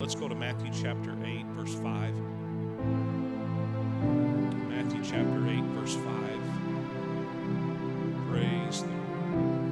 Let's go to Matthew chapter 8, verse 5. Matthew chapter 8, verse 5. Praise the Lord.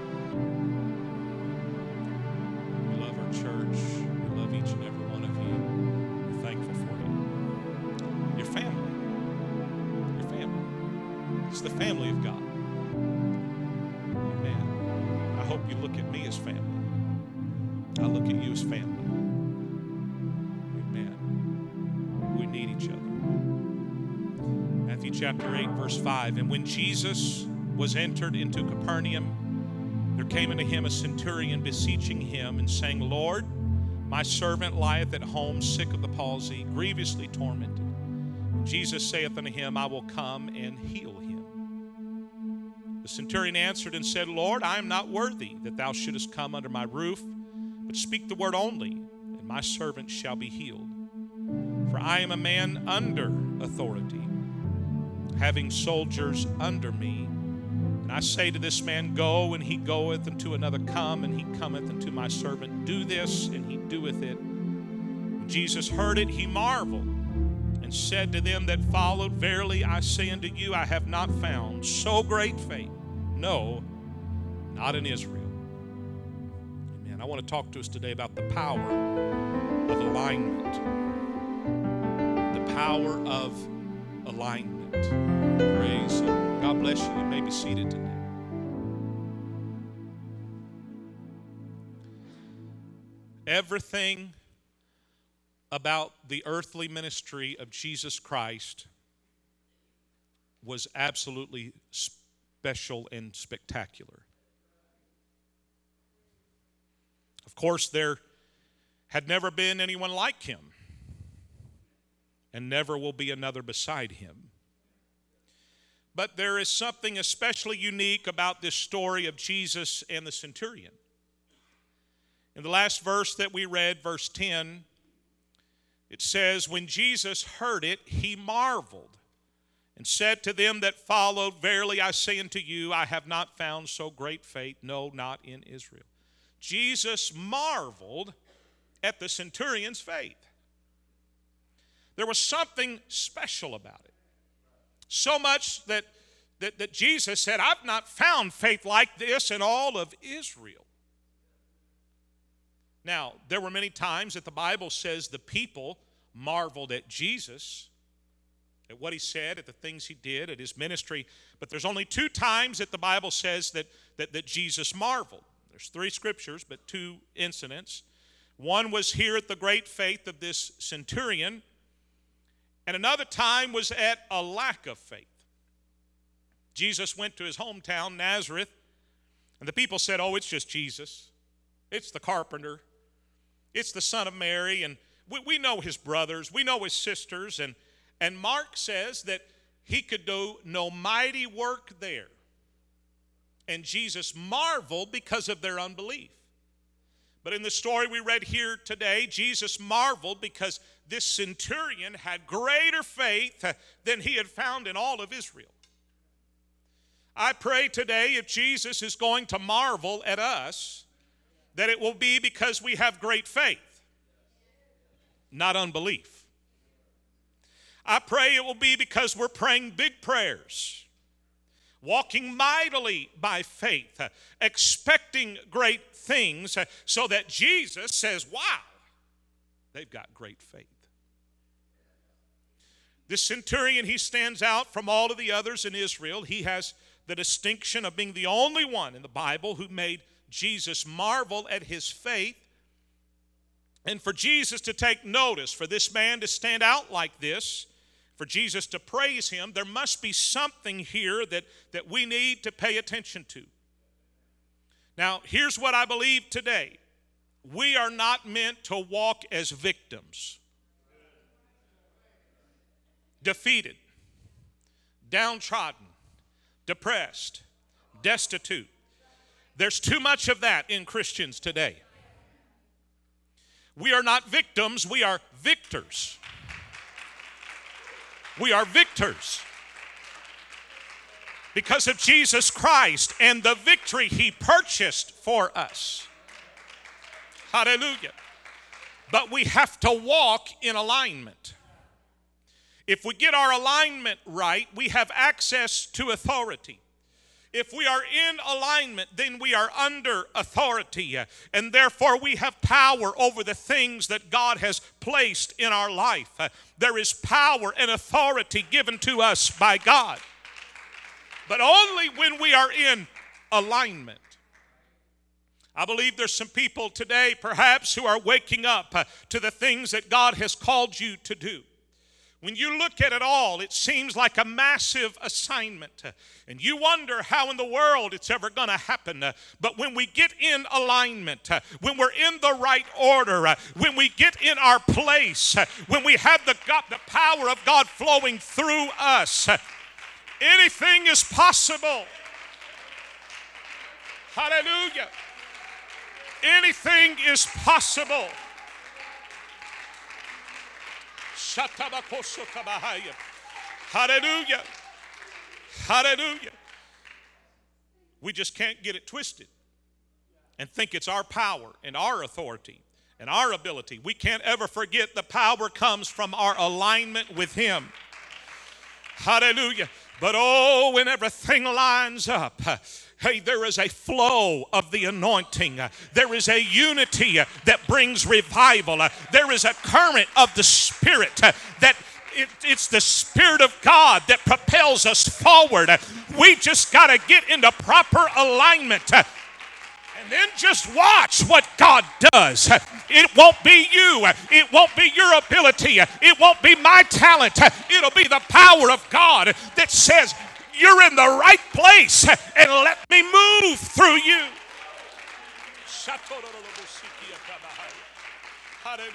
We love our church. We love each and every one of you. We're thankful for you. Your family. Your family. It's the family of God. Amen. I hope you look at me as family. I look at you as family. Amen. We need each other. Matthew chapter 8, verse 5. And when Jesus was entered into Capernaum, there came unto him a centurion beseeching him and saying, Lord, my servant lieth at home sick of the palsy, grievously tormented. And Jesus saith unto him, I will come and heal him. The centurion answered and said, Lord, I am not worthy that thou shouldest come under my roof, but speak the word only, and my servant shall be healed. For I am a man under authority, having soldiers under me. And I say to this man, go, and he goeth, and to another, come, and he cometh, and to my servant, do this, and he doeth it. When Jesus heard it, he marveled, and said to them that followed, verily I say unto you, I have not found so great faith, no, not in Israel. Amen. I want to talk to us today about the power of alignment. The power of alignment. Praise God. God bless you. You may be seated today. Everything about the earthly ministry of Jesus Christ was absolutely special and spectacular. Of course, there had never been anyone like him, and never will be another beside him. But there is something especially unique about this story of Jesus and the centurion. In the last verse that we read, verse 10, it says, when Jesus heard it, he marveled and said to them that followed, verily I say unto you, I have not found so great faith, no, not in Israel. Jesus marveled at the centurion's faith. There was something special about it. So much that Jesus said, I've not found faith like this in all of Israel. Now, there were many times that the Bible says the people marveled at Jesus, at what he said, at the things he did, at his ministry. But there's only two times that the Bible says that Jesus marveled. There's three scriptures, but two incidents. One was here at the great faith of this centurion, and another time was at a lack of faith. Jesus went to his hometown, Nazareth, and the people said, oh, it's just Jesus. It's the carpenter. It's the son of Mary, and we know his brothers. We know his sisters, and Mark says that he could do no mighty work there. And Jesus marveled because of their unbelief. But in the story we read here today, Jesus marveled because this centurion had greater faith than he had found in all of Israel. I pray today, if Jesus is going to marvel at us, that it will be because we have great faith, not unbelief. I pray it will be because we're praying big prayers, walking mightily by faith, expecting great things, so that Jesus says, wow, they've got great faith. This centurion, he stands out from all of the others in Israel. He has the distinction of being the only one in the Bible who made Jesus marvel at his faith. And for Jesus to take notice, for this man to stand out like this, for Jesus to praise him, there must be something here that we need to pay attention to. Now, here's what I believe today. We are not meant to walk as victims. Defeated, downtrodden, depressed, destitute. There's too much of that in Christians today. We are not victims, we are victors. We are victors because of Jesus Christ and the victory he purchased for us. Hallelujah. But we have to walk in alignment. If we get our alignment right, we have access to authority. If we are in alignment, then we are under authority, and therefore we have power over the things that God has placed in our life. There is power and authority given to us by God, but only when we are in alignment. I believe there's some people today perhaps who are waking up to the things that God has called you to do. When you look at it all, it seems like a massive assignment. And you wonder how in the world it's ever going to happen. But when we get in alignment, when we're in the right order, when we get in our place, when we have the power of God flowing through us, anything is possible. Hallelujah. Anything is possible. Hallelujah. Hallelujah. We just can't get it twisted and think it's our power and our authority and our ability. We can't ever forget the power comes from our alignment with Him. Hallelujah. But oh, when everything lines up, hey, there is a flow of the anointing. There is a unity that brings revival. There is a current of the Spirit that it's the Spirit of God that propels us forward. We just got to get into proper alignment. And then just watch what God does. It won't be you. It won't be your ability. It won't be my talent. It'll be the power of God that says, you're in the right place and let me move through you. Hallelujah.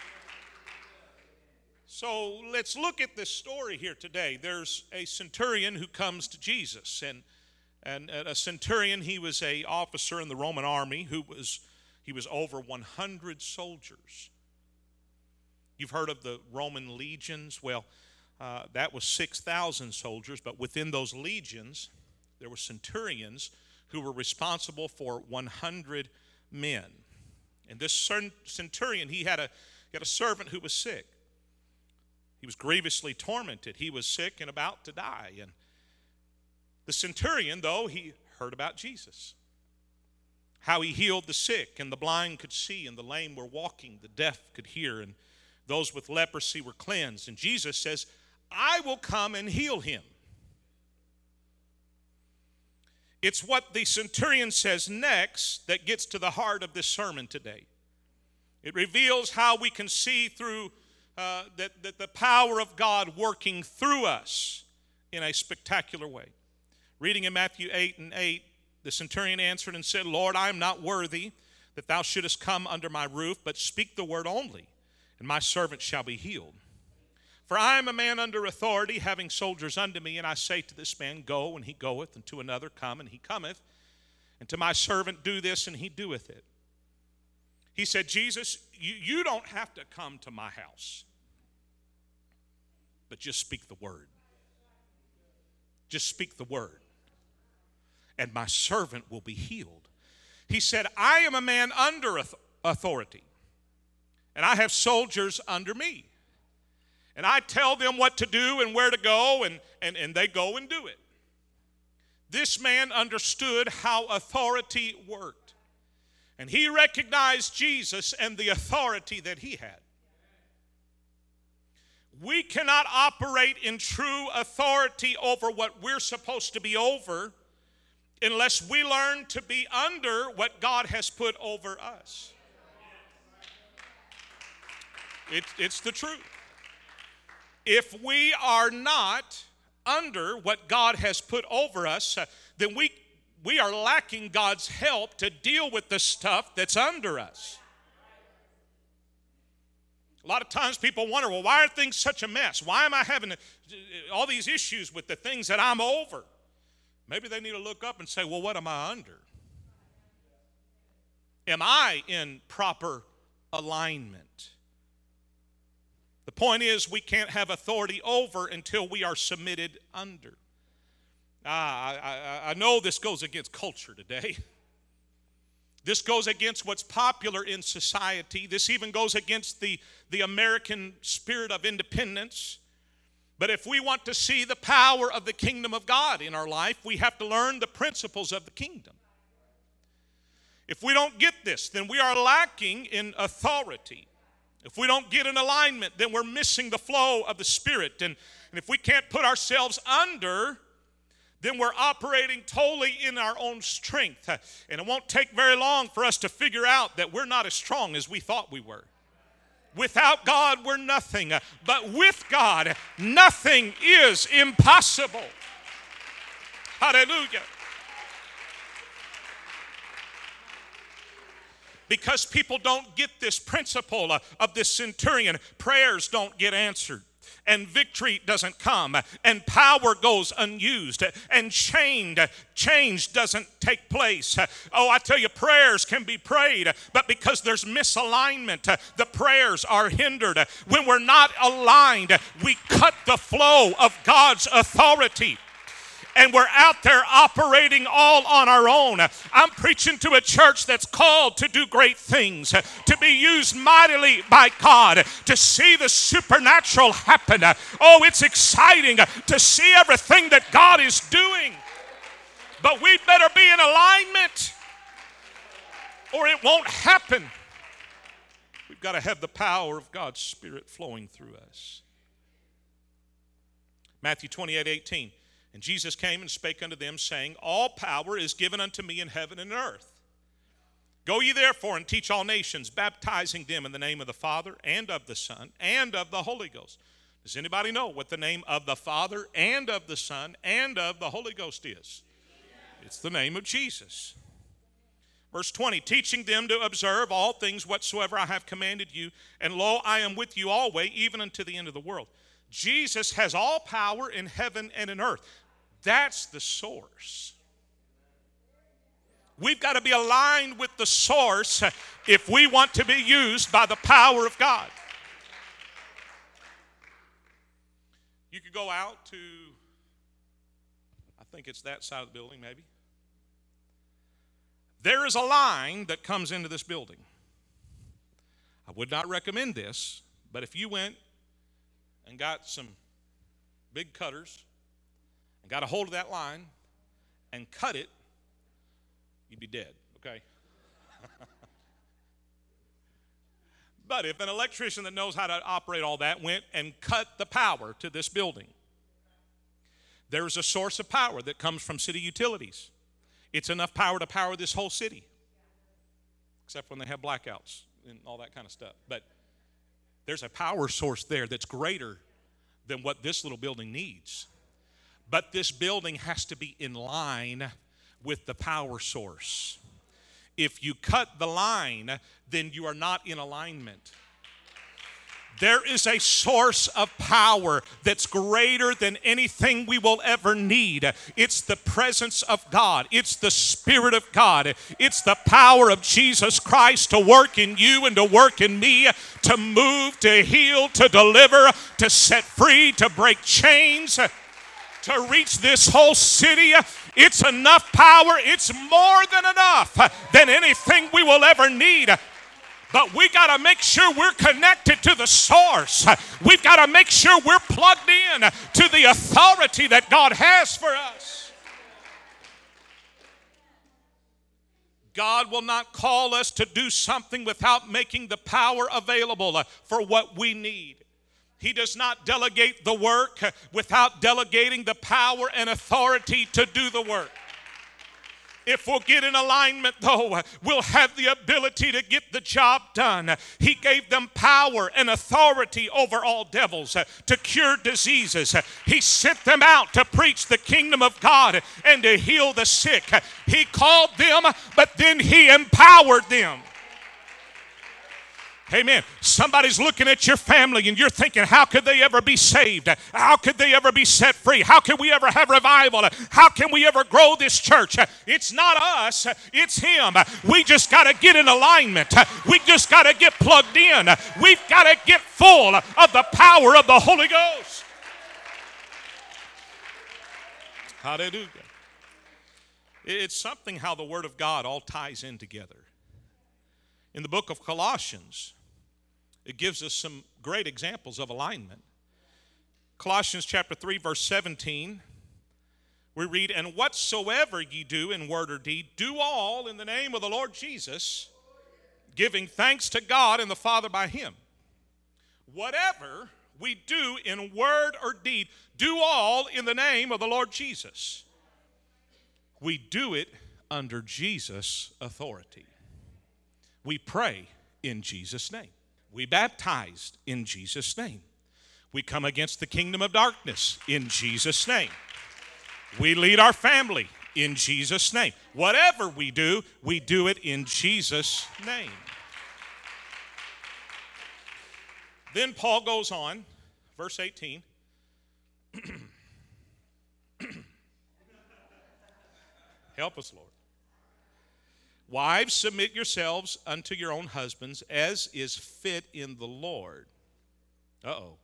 So let's look at this story here today. There's a centurion who comes to Jesus, and a centurion, he was an officer in the Roman army he was over 100 soldiers. You've heard of the Roman legions? Well, that was 6,000 soldiers, but within those legions, there were centurions who were responsible for 100 men. And this centurion, he had a servant who was sick. He was grievously tormented. He was sick and about to die. And the centurion, though, he heard about Jesus, how he healed the sick, and the blind could see, and the lame were walking, the deaf could hear, and those with leprosy were cleansed. And Jesus says, I will come and heal him. It's what the centurion says next that gets to the heart of this sermon today. It reveals how we can see through that the power of God working through us in a spectacular way. Reading in Matthew 8:8, the centurion answered and said, Lord, I am not worthy that thou shouldest come under my roof, but speak the word only, and my servant shall be healed. For I am a man under authority, having soldiers under me, and I say to this man, go, and he goeth, and to another, come, and he cometh, and to my servant, do this, and he doeth it. He said, Jesus, you don't have to come to my house, but just speak the word. Just speak the word, and my servant will be healed. He said, I am a man under authority, and I have soldiers under me. And I tell them what to do and where to go, and they go and do it. This man understood how authority worked. And he recognized Jesus and the authority that he had. We cannot operate in true authority over what we're supposed to be over unless we learn to be under what God has put over us. It's the truth. If we are not under what God has put over us, then we are lacking God's help to deal with the stuff that's under us. A lot of times people wonder, well, why are things such a mess? Why am I having all these issues with the things that I'm over? Maybe they need to look up and say, well, what am I under? Am I in proper alignment? The point is, we can't have authority over until we are submitted under. I know this goes against culture today. This goes against what's popular in society. This even goes against the American spirit of independence. But if we want to see the power of the kingdom of God in our life, we have to learn the principles of the kingdom. If we don't get this, then we are lacking in authority. If we don't get in alignment, then we're missing the flow of the Spirit. And if we can't put ourselves under, then we're operating totally in our own strength. And it won't take very long for us to figure out that we're not as strong as we thought we were. Without God, we're nothing. But with God, nothing is impossible. Hallelujah. Because people don't get this principle of this centurion, prayers don't get answered, and victory doesn't come, and power goes unused, and change doesn't take place. Oh, I tell you, prayers can be prayed, but because there's misalignment, the prayers are hindered. When we're not aligned, we cut the flow of God's authority. And we're out there operating all on our own. I'm preaching to a church that's called to do great things, to be used mightily by God, to see the supernatural happen. Oh, it's exciting to see everything that God is doing. But we better be in alignment or it won't happen. We've got to have the power of God's Spirit flowing through us. Matthew 28:18. And Jesus came and spake unto them, saying, all power is given unto me in heaven and earth. Go ye therefore and teach all nations, baptizing them in the name of the Father and of the Son and of the Holy Ghost. Does anybody know what the name of the Father and of the Son and of the Holy Ghost is? It's the name of Jesus. Verse 20, teaching them to observe all things whatsoever I have commanded you, and lo, I am with you always, even unto the end of the world. Jesus has all power in heaven and in earth. That's the source. We've got to be aligned with the source if we want to be used by the power of God. You could go out to, I think it's that side of the building maybe. There is a line that comes into this building. I would not recommend this, but if you went and got some big cutters and got a hold of that line and cut it, you'd be dead, okay? But if an electrician that knows how to operate all that went and cut the power to this building, there's a source of power that comes from city utilities. It's enough power to power this whole city, except when they have blackouts and all that kind of stuff. But there's a power source there that's greater than what this little building needs. But this building has to be in line with the power source. If you cut the line, then you are not in alignment. There is a source of power that's greater than anything we will ever need. It's the presence of God. It's the Spirit of God. It's the power of Jesus Christ to work in you and to work in me, to move, to heal, to deliver, to set free, to break chains, to reach this whole city. It's enough power. It's more than enough than anything we will ever need. But we got to make sure we're connected to the source. We've got to make sure we're plugged in to the authority that God has for us. God will not call us to do something without making the power available for what we need. He does not delegate the work without delegating the power and authority to do the work. If we'll get in alignment, though, we'll have the ability to get the job done. He gave them power and authority over all devils to cure diseases. He sent them out to preach the kingdom of God and to heal the sick. He called them, but then He empowered them. Amen. Somebody's looking at your family and you're thinking, how could they ever be saved? How could they ever be set free? How can we ever have revival? How can we ever grow this church? It's not us, it's Him. We just got to get in alignment. We just got to get plugged in. We've got to get full of the power of the Holy Ghost. Hallelujah. It's something how the Word of God all ties in together. In the book of Colossians, it gives us some great examples of alignment. Colossians chapter 3, verse 17, we read, "And whatsoever ye do in word or deed, do all in the name of the Lord Jesus, giving thanks to God and the Father by him." Whatever we do in word or deed, do all in the name of the Lord Jesus. We do it under Jesus' authority. We pray in Jesus' name. We baptized in Jesus' name. We come against the kingdom of darkness in Jesus' name. We lead our family in Jesus' name. Whatever we do it in Jesus' name. Then Paul goes on, verse 18. Help us, Lord. "Wives, submit yourselves unto your own husbands, as is fit in the Lord." Uh-oh.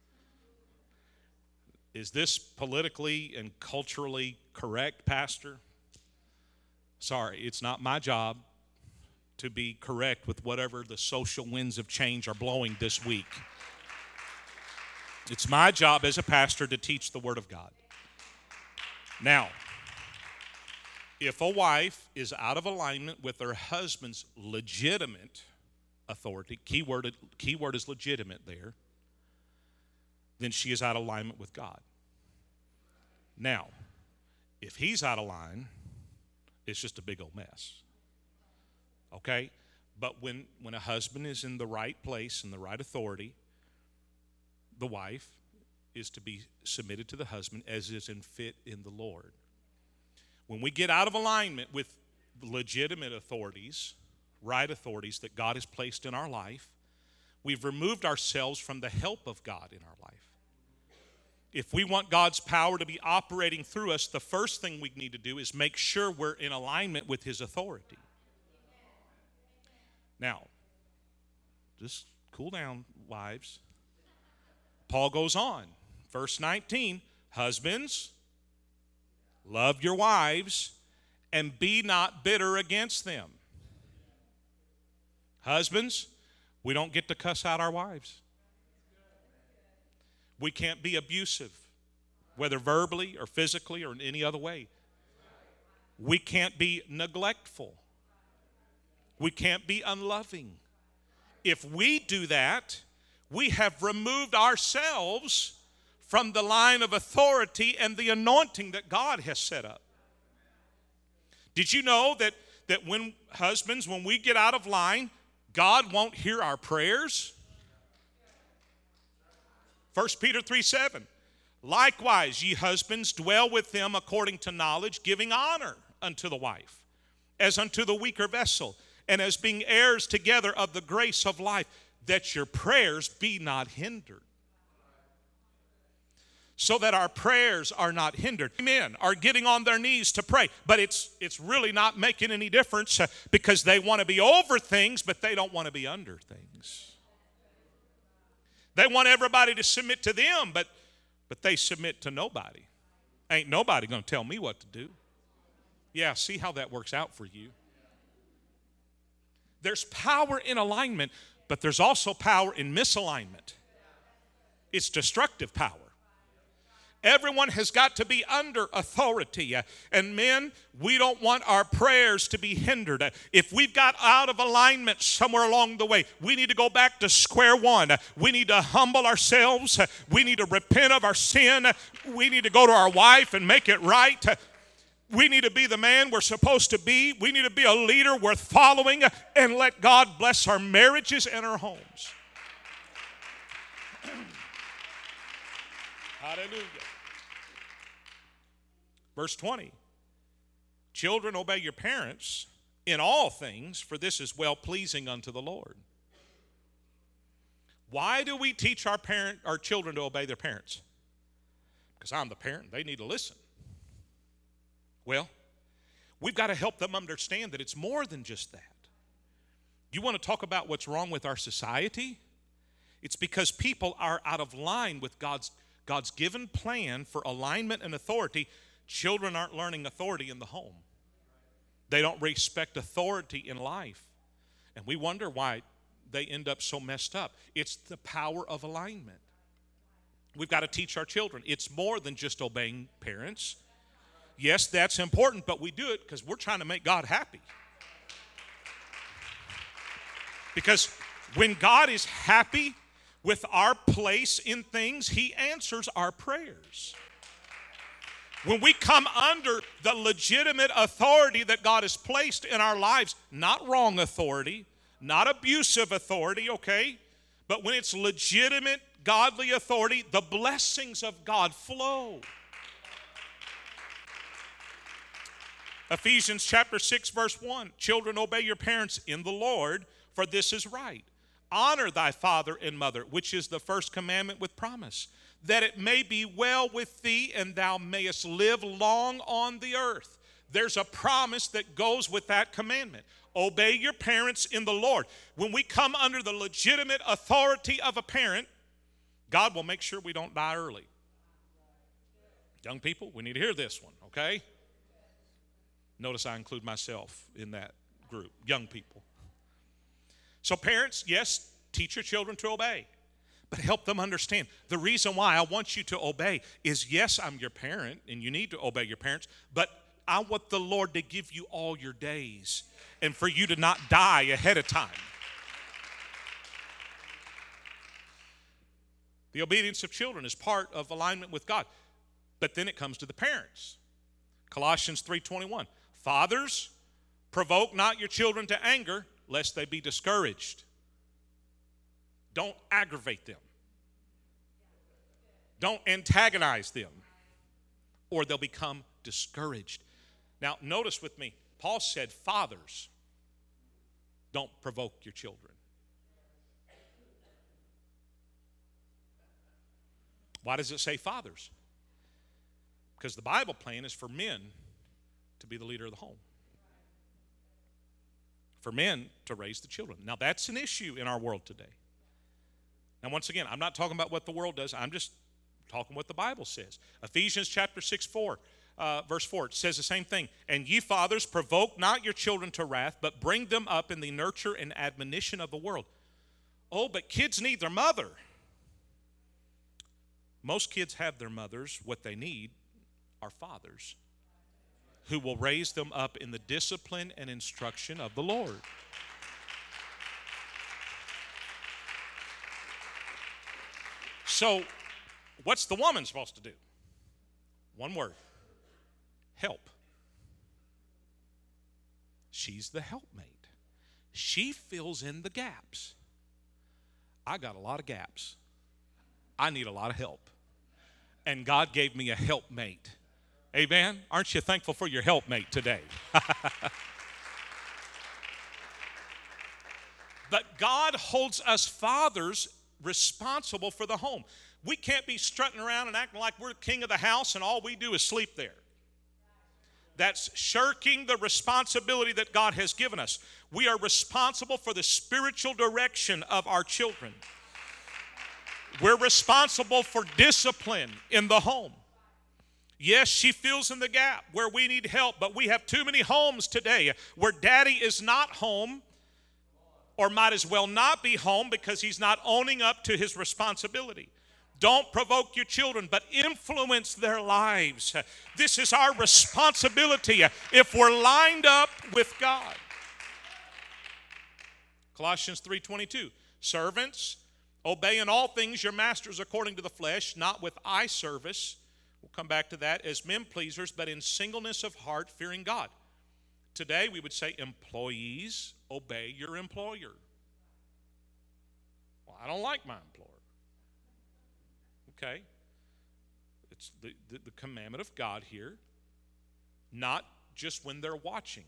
Is this politically and culturally correct, Pastor? Sorry, it's not my job to be correct with whatever the social winds of change are blowing this week. It's my job as a pastor to teach the Word of God. Now, if a wife is out of alignment with her husband's legitimate authority, key word is legitimate there, then she is out of alignment with God. Now, if he's out of line, it's just a big old mess. Okay? But when a husband is in the right place and the right authority, the wife is to be submitted to the husband as is in fit in the Lord. When we get out of alignment with legitimate authorities, right authorities that God has placed in our life, we've removed ourselves from the help of God in our life. If we want God's power to be operating through us, the first thing we need to do is make sure we're in alignment with his authority. Now, just cool down, wives. Paul goes on, verse 19, "Husbands, love your wives, and be not bitter against them." Husbands, we don't get to cuss out our wives. We can't be abusive, whether verbally or physically or in any other way. We can't be neglectful. We can't be unloving. If we do that, we have removed ourselves from the line of authority and the anointing that God has set up. Did you know that when husbands, when we get out of line, God won't hear our prayers? 1 Peter 3:7, "Likewise, ye husbands, dwell with them according to knowledge, giving honor unto the wife, as unto the weaker vessel, and as being heirs together of the grace of life, that your prayers be not hindered." So that our prayers are not hindered. Men are getting on their knees to pray, but it's really not making any difference because they want to be over things, but they don't want to be under things. They want everybody to submit to them, but they submit to nobody. Ain't nobody going to tell me what to do. Yeah, see how that works out for you. There's power in alignment, but there's also power in misalignment. It's destructive power. Everyone has got to be under authority. And men, we don't want our prayers to be hindered. If we've got out of alignment somewhere along the way, we need to go back to square one. We need to humble ourselves. We need to repent of our sin. We need to go to our wife and make it right. We need to be the man we're supposed to be. We need to be a leader worth following and let God bless our marriages and our homes. Hallelujah. Verse 20, "Children, obey your parents in all things, for this is well-pleasing unto the Lord." Why do we teach our children to obey their parents? Because I'm the parent. They need to listen. Well, we've got to help them understand that it's more than just that. You want to talk about what's wrong with our society? It's because people are out of line with God's given plan for alignment and authority. Children aren't learning authority in the home. They don't respect authority in life. And we wonder why they end up so messed up. It's the power of alignment. We've got to teach our children. It's more than just obeying parents. Yes, that's important, but we do it because we're trying to make God happy. Because when God is happy with our place in things, He answers our prayers. When we come under the legitimate authority that God has placed in our lives, not wrong authority, not abusive authority, okay? But when it's legitimate, godly authority, the blessings of God flow. Ephesians chapter 6, verse 1, children, obey your parents in the Lord, for this is right. Honor thy father and mother, which is the first commandment with promise, that it may be well with thee and thou mayest live long on the earth. There's a promise that goes with that commandment. Obey your parents in the Lord. When we come under the legitimate authority of a parent, God will make sure we don't die early. Young people, we need to hear this one, okay? Notice I include myself in that group, young people. So parents, yes, teach your children to obey, but help them understand. The reason why I want you to obey is, yes, I'm your parent, and you need to obey your parents, but I want the Lord to give you all your days and for you to not die ahead of time. The obedience of children is part of alignment with God, but then it comes to the parents. Colossians 3:21, fathers, provoke not your children to anger, lest they be discouraged. Don't aggravate them. Don't antagonize them, or they'll become discouraged. Now, notice with me, Paul said, fathers, don't provoke your children. Why does it say fathers? Because the Bible plan is for men to be the leader of the home. For men to raise the children. Now, that's an issue in our world today. Now, once again, I'm not talking about what the world does. I'm just talking what the Bible says. Ephesians chapter 6, verse 4, it says the same thing. And ye fathers, provoke not your children to wrath, but bring them up in the nurture and admonition of the world. Oh, but kids need their mother. Most kids have their mothers. What they need are fathers who will raise them up in the discipline and instruction of the Lord. So, what's the woman supposed to do? One word: help. She's the helpmate. She fills in the gaps. I got a lot of gaps. I need a lot of help. And God gave me a helpmate. Amen? Aren't you thankful for your helpmate today? But God holds us fathers responsible for the home. We can't be strutting around and acting like we're the king of the house and all we do is sleep there. That's shirking the responsibility that God has given us. We are responsible for the spiritual direction of our children. We're responsible for discipline in the home. Yes, she fills in the gap where we need help, but we have too many homes today where daddy is not home, or might as well not be home because he's not owning up to his responsibility. Don't provoke your children, but influence their lives. This is our responsibility if we're lined up with God. Colossians 3:22, servants, obey in all things your masters according to the flesh, not with eye service. We'll come back to that, as men pleasers, but in singleness of heart, fearing God. Today we would say, employees, obey your employer. Well, I don't like my employer. Okay. It's the commandment of God here, not just when they're watching.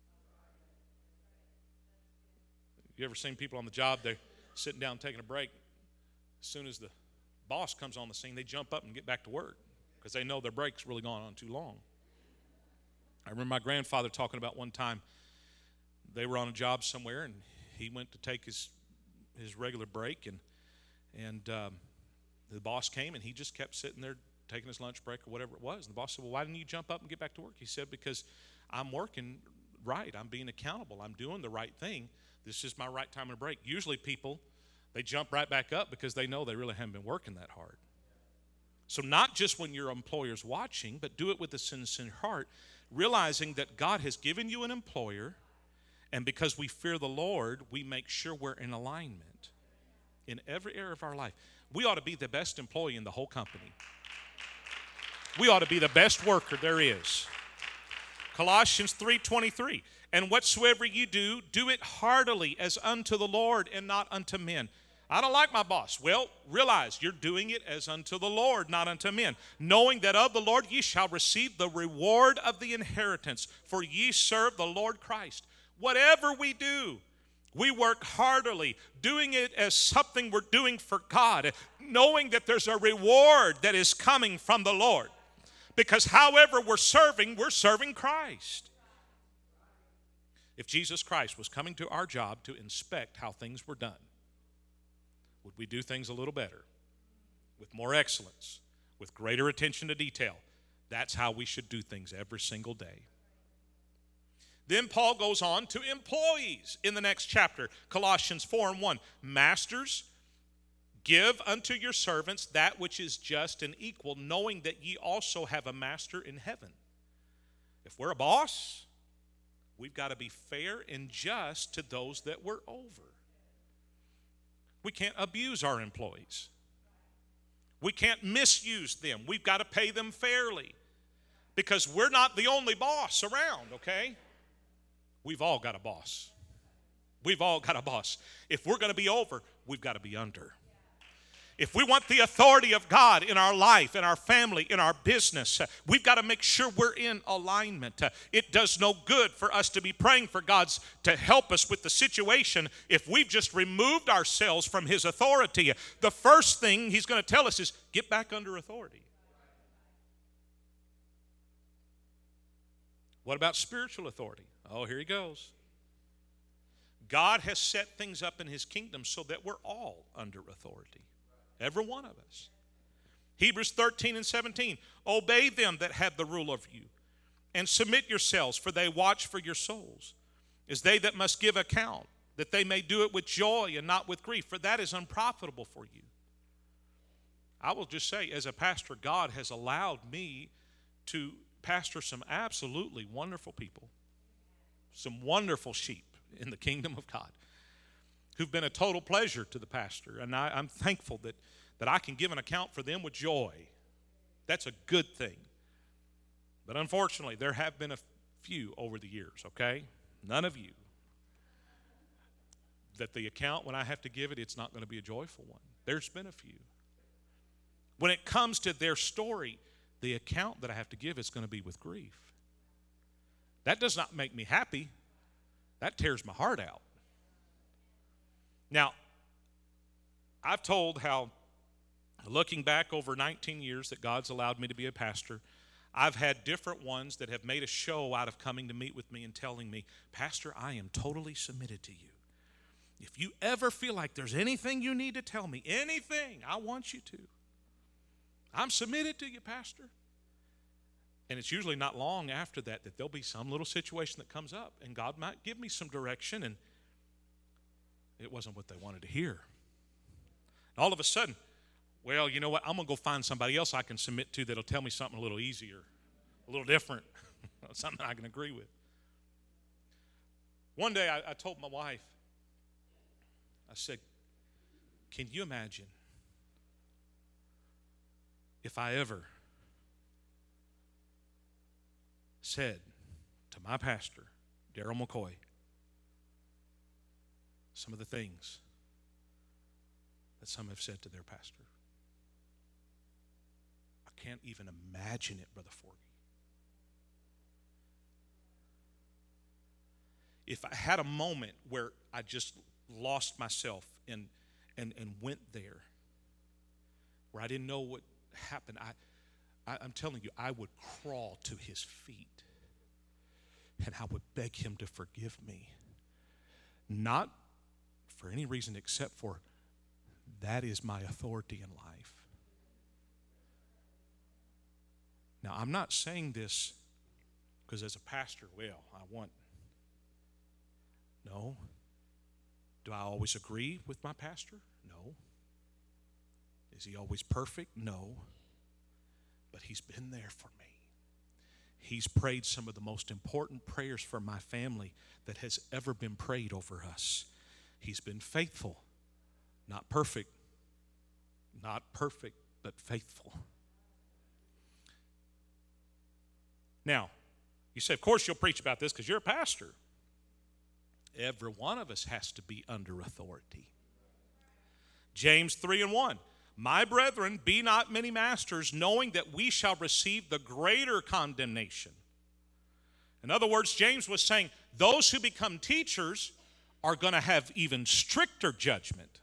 You ever seen people on the job, they're sitting down taking a break. As soon as the boss comes on the scene, they jump up and get back to work because they know their break's really gone on too long. I remember my grandfather talking about one time they were on a job somewhere and he went to take his regular break and the boss came and he just kept sitting there taking his lunch break or whatever it was. And the boss said, well, why didn't you jump up and get back to work? He said, because I'm working right. I'm being accountable. I'm doing the right thing. This is my right time to break. Usually people, they jump right back up because they know they really haven't been working that hard. So not just when your employer's watching, but do it with a sincere heart, realizing that God has given you an employer, and because we fear the Lord, we make sure we're in alignment in every area of our life. We ought to be the best employee in the whole company. We ought to be the best worker there is. Colossians 3:23, and whatsoever you do, do it heartily as unto the Lord and not unto men. I don't like my boss. Well, realize you're doing it as unto the Lord, not unto men. Knowing that of the Lord ye shall receive the reward of the inheritance, for ye serve the Lord Christ. Whatever we do, we work heartily, doing it as something we're doing for God, knowing that there's a reward that is coming from the Lord. Because however we're serving Christ. If Jesus Christ was coming to our job to inspect how things were done, would we do things a little better, with more excellence, with greater attention to detail? That's how we should do things every single day. Then Paul goes on to employees in the next chapter, Colossians 4:1. Masters, give unto your servants that which is just and equal, knowing that ye also have a master in heaven. If we're a boss, we've got to be fair and just to those that we're over. We can't abuse our employees. We can't misuse them. We've got to pay them fairly because we're not the only boss around, okay? We've all got a boss. We've all got a boss. If we're going to be over, we've got to be under. If we want the authority of God in our life, in our family, in our business, we've got to make sure we're in alignment. It does no good for us to be praying for God to help us with the situation if we've just removed ourselves from His authority. The first thing He's going to tell us is get back under authority. What about spiritual authority? Oh, here he goes. God has set things up in His kingdom so that we're all under authority. Every one of us. Hebrews 13:17. Obey them that have the rule over you, and submit yourselves, for they watch for your souls, as they that must give account, that they may do it with joy and not with grief, for that is unprofitable for you. I will just say, as a pastor, God has allowed me to pastor some absolutely wonderful people, some wonderful sheep in the kingdom of God, who've been a total pleasure to the pastor. And I'm thankful that I can give an account for them with joy. That's a good thing. But unfortunately, there have been a few over the years, okay? None of you. That the account, when I have to give it, it's not going to be a joyful one. There's been a few. When it comes to their story, the account that I have to give is going to be with grief. That does not make me happy. That tears my heart out. Now, I've told how, looking back over 19 years that God's allowed me to be a pastor, I've had different ones that have made a show out of coming to meet with me and telling me, Pastor, I am totally submitted to you. If you ever feel like there's anything you need to tell me, anything, I want you to. I'm submitted to you, Pastor. And it's usually not long after that there'll be some little situation that comes up, and God might give me some direction, and it wasn't what they wanted to hear. And all of a sudden, well, you know what? I'm going to go find somebody else I can submit to that'll tell me something a little easier, a little different, something I can agree with. One day I told my wife, I said, can you imagine if I ever said to my pastor, Daryl McCoy, some of the things that some have said to their pastor? I can't even imagine it, Brother Forgy. If I had a moment where I just lost myself and went there, where I didn't know what happened, I'm telling you, I would crawl to his feet and I would beg him to forgive me. Not for any reason except for that is my authority in life. Now, I'm not saying this because as a pastor, well, no. Do I always agree with my pastor? No. Is he always perfect? No. But he's been there for me. He's prayed some of the most important prayers for my family that has ever been prayed over us. He's been faithful, not perfect. Not perfect, but faithful. Now, you say, of course you'll preach about this because you're a pastor. Every one of us has to be under authority. James 3:1. My brethren, be not many masters, knowing that we shall receive the greater condemnation. In other words, James was saying those who become teachers are going to have even stricter judgment.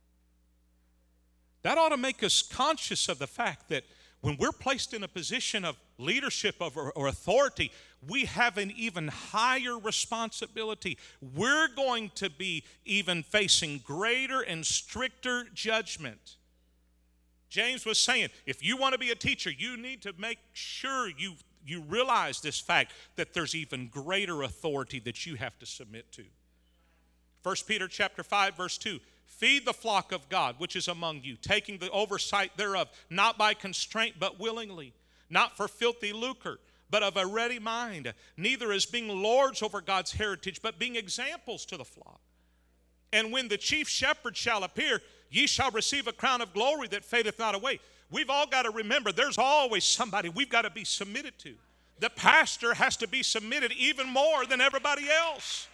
That ought to make us conscious of the fact that when we're placed in a position of leadership or authority, we have an even higher responsibility. We're going to be even facing greater and stricter judgment. James was saying, if you want to be a teacher, you need to make sure you realize this fact that there's even greater authority that you have to submit to. 1 Peter chapter 5, verse 2. Feed the flock of God, which is among you, taking the oversight thereof, not by constraint, but willingly, not for filthy lucre, but of a ready mind, neither as being lords over God's heritage, but being examples to the flock. And when the chief shepherd shall appear, ye shall receive a crown of glory that fadeth not away. We've all got to remember there's always somebody we've got to be submitted to. The pastor has to be submitted even more than everybody else.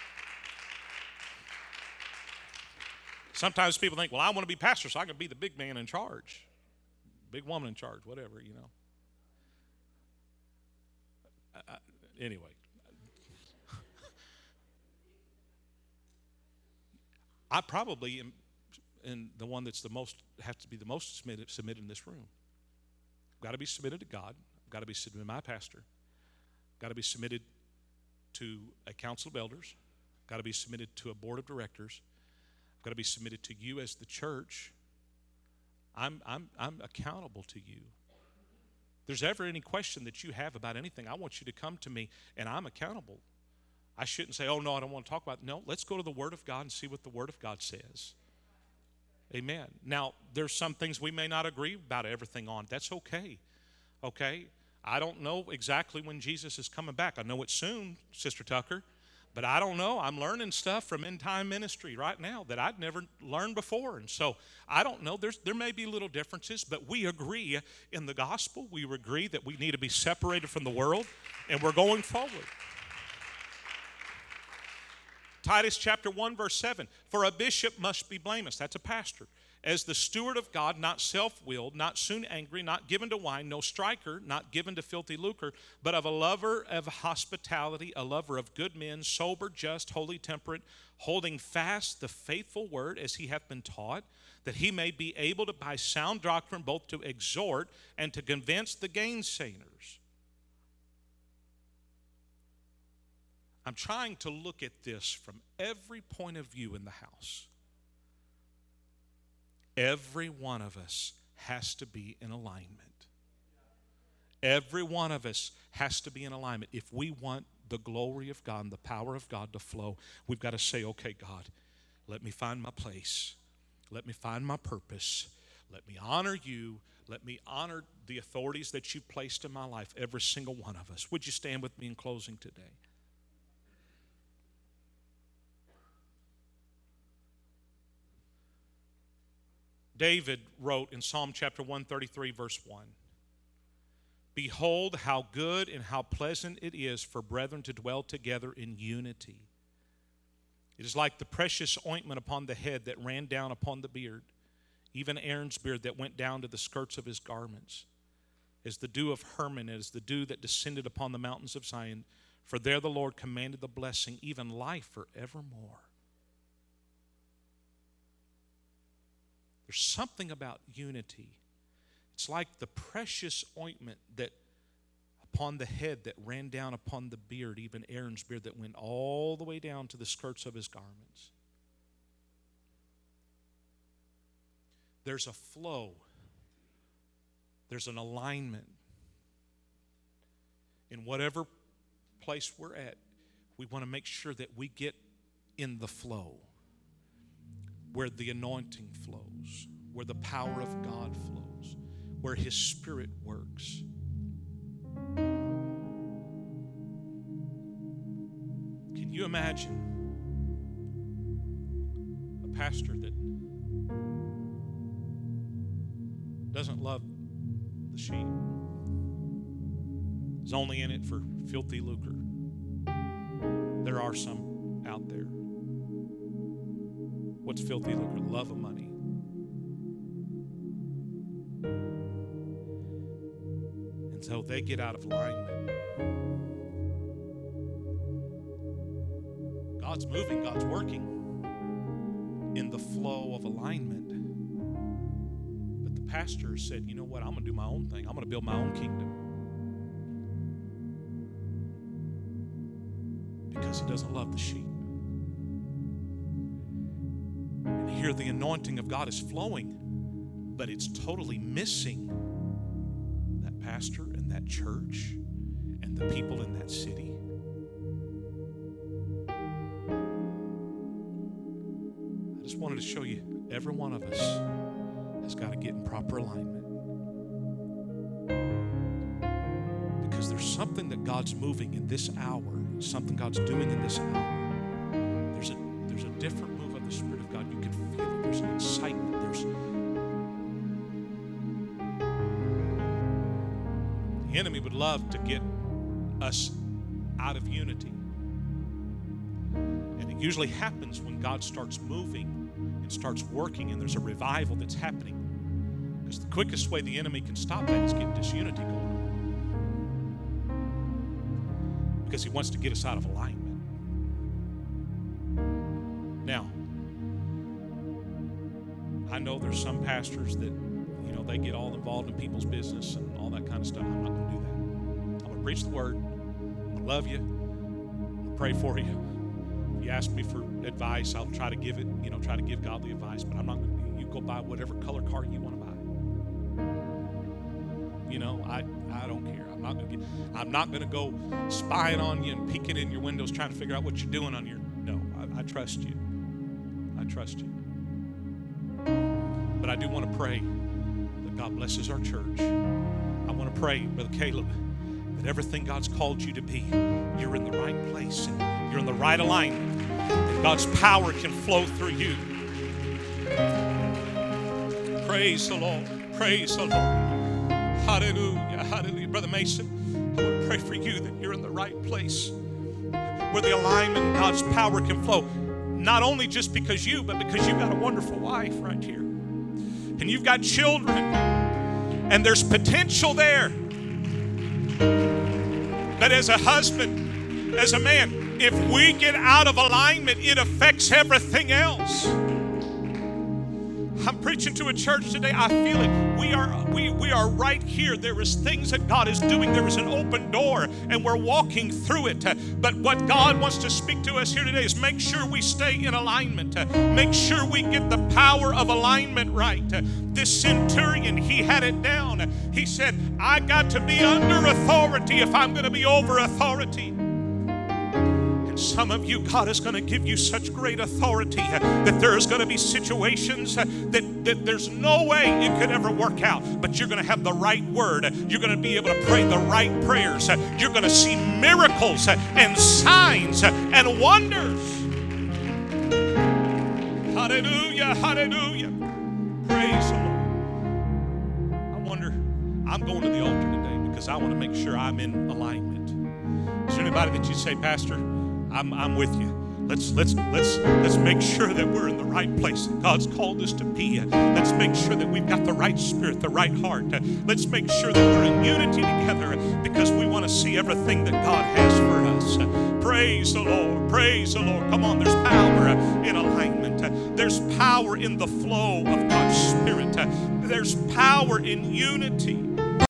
Sometimes people think, well, I want to be pastor so I can be the big man in charge, big woman in charge, whatever, you know. Anyway. I probably am the one that's has to be the most submitted in this room. I've got to be submitted to God. I've got to be submitted to my pastor. I've got to be submitted to a council of elders. I've got to be submitted to a board of directors. I've got to be submitted to you as the church. I'm accountable to you. If there's ever any question that you have about anything, I want you to come to me, and I'm accountable. I shouldn't say, oh, no, I don't want to talk about it. No, let's go to the Word of God and see what the Word of God says. Amen. Now, there's some things we may not agree about everything on. That's okay. Okay? I don't know exactly when Jesus is coming back. I know it's soon, Sister Tucker. But I don't know. I'm learning stuff from end time ministry right now that I'd never learned before. And so I don't know. There may be little differences, but we agree in the gospel. We agree that we need to be separated from the world, and we're going forward. Titus chapter 1, verse 7. For a bishop must be blameless. That's a pastor. As the steward of God, not self-willed, not soon angry, not given to wine, no striker, not given to filthy lucre, but of a lover of hospitality, a lover of good men, sober, just, holy, temperate, holding fast the faithful word as he hath been taught, that he may be able to by sound doctrine both to exhort and to convince the gainsayers. I'm trying to look at this from every point of view in the house. Every one of us has to be in alignment. Every one of us has to be in alignment. If we want the glory of God and the power of God to flow, we've got to say, okay, God, let me find my place. Let me find my purpose. Let me honor you. Let me honor the authorities that you've placed in my life, every single one of us. Would you stand with me in closing today? David wrote in Psalm chapter 133, verse 1, behold, how good and how pleasant it is for brethren to dwell together in unity. It is like the precious ointment upon the head that ran down upon the beard, even Aaron's beard that went down to the skirts of his garments, as the dew of Hermon, as the dew that descended upon the mountains of Zion. For there the Lord commanded the blessing, even life forevermore. There's something about unity. It's like the precious ointment that upon the head that ran down upon the beard, even Aaron's beard that went all the way down to the skirts of his garments. There's a flow. There's an alignment. In whatever place we're at, we want to make sure that we get in the flow. where the anointing flows, where the power of God flows, where His Spirit works. Can you imagine a pastor that doesn't love the sheep, is only in it for filthy lucre? There are some out there. What's filthy lucre? Love of money. And so they get out of alignment. God's moving, God's working in the flow of alignment. But the pastor said, you know what, I'm going to do my own thing. I'm going to build my own kingdom. Because he doesn't love the sheep. And here the anointing of God is flowing, but it's totally missing that pastor and that church and the people in that city. I just wanted to show you, every one of us has got to get in proper alignment. Because there's something that God's moving in this hour, something God's doing in this hour. There's a different move of the Spirit of God. You can feel it. There's an excitement. The enemy would love to get us out of unity. And it usually happens when God starts moving and starts working and there's a revival that's happening. Because the quickest way the enemy can stop that is get disunity going on. Because he wants to get us out of alignment. Now, I know there's some pastors that, they get all involved in people's business and all that kind of stuff. I'm not going to do that. I'm going to preach the word. I'm going to love you. I'm going to pray for you. If you ask me for advice, I'll try to give it, try to give godly advice, but I'm not going to, you go buy whatever color car you want to buy. I don't care. I'm not going to go spying on you and peeking in your windows trying to figure out what you're doing on your, no, I trust you. I trust you. But I do want to pray that God blesses our church. I want to pray, Brother Caleb, that everything God's called you to be, you're in the right place and you're in the right alignment. And God's power can flow through you. Praise the Lord. Praise the Lord. Hallelujah. Hallelujah. Brother Mason, I want to pray for you that you're in the right place where the alignment, God's power can flow. Not only just because you, but because you've got a wonderful wife right here. And you've got children. And there's potential there. But as a husband, as a man, if we get out of alignment, it affects everything else. I'm preaching to a church today. I feel it. We are right here. There is things that God is doing. There is an open door, and we're walking through it. But what God wants to speak to us here today is make sure we stay in alignment. Make sure we get the power of alignment right. This centurion, he had it down. He said, I got to be under authority if I'm going to be over authority. Some of you, God is going to give you such great authority that there's going to be situations that there's no way it could ever work out, but you're going to have the right word. You're going to be able to pray the right prayers. You're going to see miracles and signs and wonders. Hallelujah, hallelujah. Praise the Lord. I'm going to the altar today because I want to make sure I'm in alignment. Is there anybody that you say, Pastor, I'm with you. Let's make sure that we're in the right place that God's called us to be. Let's make sure that we've got the right spirit, the right heart. Let's make sure that we're in unity together because we want to see everything that God has for us. Praise the Lord. Praise the Lord. Come on, there's power in alignment. There's power in the flow of God's Spirit. There's power in unity.